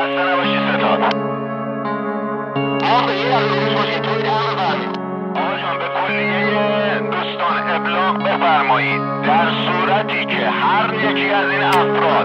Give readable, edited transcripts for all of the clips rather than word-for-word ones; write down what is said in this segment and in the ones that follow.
خسته نباشی ستاد. آقا یه روز باشی توی همه فرمید. آقا جان به کلیه دوستان ابلاغ بفرمایید در صورتی که هر یکی از این افراد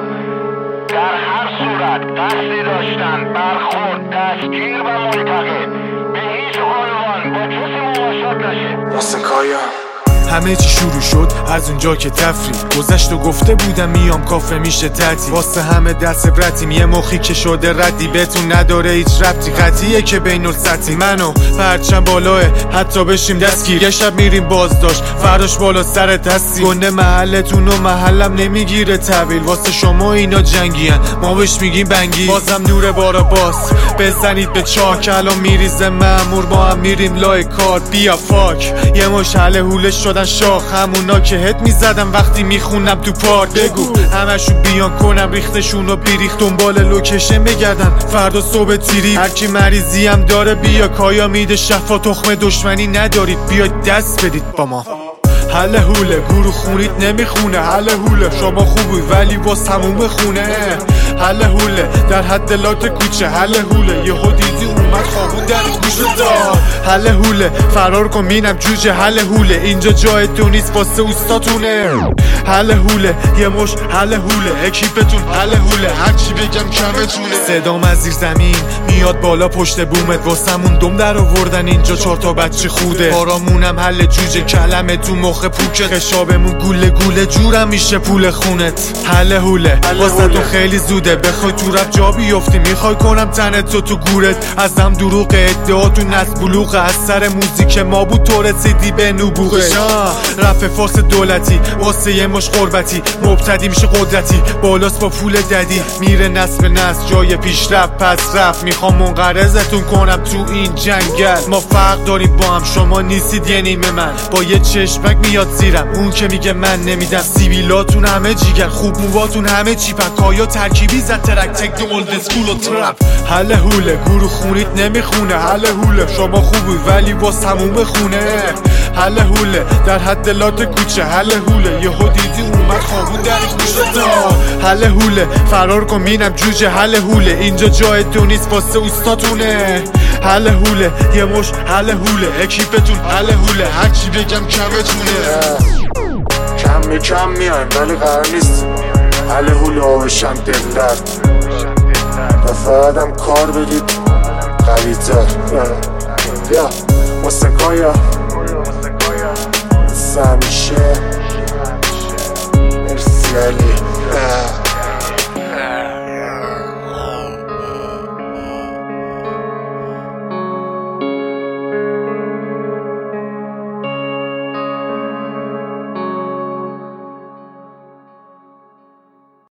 در هر صورت قصدی داشتن برخورد، دستگیر و ملتقط به هیچ عنوان با کسی مماشات نشه. موسیقایا همه چی شروع شد از اونجا که تفریح گذشت و گفته بودم میام کافه میشه تعطیل واسه همه دست برتیم یه مخی که شده ردی بهتون نداره هیچ ربطی قطعیه که بین السطحی منو پرچم بالاه حتی بشیم دستگیر یه شب میریم بازداشت فرداش بالا سر دستی گنده محلتون و محلم نمیگیره طویل واسه شما اینا جنگیان ما بهش میگیم بنگی بازم نور بارا باز بزنید به چاک الان میریزه مأمور ما هم میریم لای کار بیا فاک یه مش حله هوله شدن شاخ همونا که هت میزدم وقتی میخونم تو پارک بگو همشو بیان کنم ریختشون و بیریخت دنبال لوکیشن بگردن فردا صبح تیری هرکی مریضی هم داره بیا کایا میده شفا تخم دشمنی ندارید بیاید دست بدید با ما حله هوله گروه خونید نمیخونه حله هوله شما خوبی ولی باز هموم خونه حله هوله در حد لات کوچه حله هوله یهو دیدی اومد خوابون در گوشت دار حله هوله فرار کن مینم جوجه حله هوله اینجا جای تو نیست واسه اوستاتونه حله هوله یه مش حله هوله اکیپتون حله هوله هرچی بگم کمتونه صدام از زیر زمین میاد بالا پشت بومت واسمون دم در آوردن اینجا 4 تا بچه خوده کارامونم حل جوجه کلمه تو مخ پوکه خشابمون گوله گوله جورم میشه پول خونت حله هوله واسه تو خیلی زوده بخوای تو رپ جا بیفتی میخوای کنم تنت تو گورت ازم دروغ ادعاتون از بلوغ از سر موزیک ما بود تو رسیدی به نبوغه رپ فارس دولتی واسه یه مش قربتی مبتدی میشه قدرتی بالاست با پول ددی میره نسل به نسل جای پیشرفت پس رفت میخوام منقرضتون کنم تو این جنگل ما فرق داریم با هم شما نیستید یه نیمه من با یه چشمک میاد زیرم اون که میگه من نمیدم سیبیلاتون همه جیگر خوب مواتون همه چیپن کایا ترکیبی زد ترک تک دو اولد اسکول و ترپ حله هوله گروه خونید نمیخونه حله هوله شما خوبی ولی باز هموم خونه حله هوله در حد لات کوچه حله هوله یهو دیدی اومد خوابون در گوشت دار حله هوله فرار کن مینم جوجه حله هوله اینجا جای تو نیست واسه اوستاتونه حله هوله یه مش حله هوله اکیپتون حله هوله هرچی بگم کمتونه کم میایم ولی قرار نیست حله هوله آبشم دلت دفعه کار بگید قوی‌تر بیا موسیقایا همیشه مرسی علی